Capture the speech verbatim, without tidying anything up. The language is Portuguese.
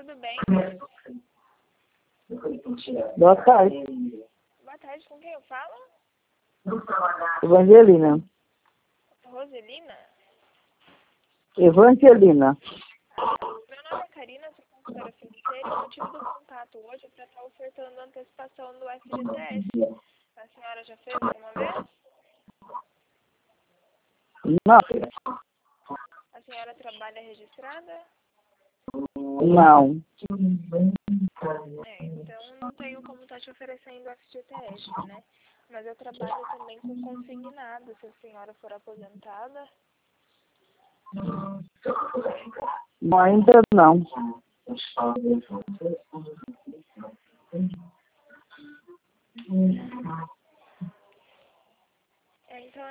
Tudo bem? Boa tarde. Boa tarde, com quem eu falo? Evangelina. Roselina? Evangelina. Meu nome é Karina, sou consultora financeira e o motivo do contato hoje é para estar ofertando a antecipação do F G T S. A senhora já fez alguma vez? Não. A senhora trabalha registrada? Não. É, então não tenho como estar te oferecendo F G T S, né? Mas eu trabalho também com consignado, se a senhora for aposentada. Não, ainda não.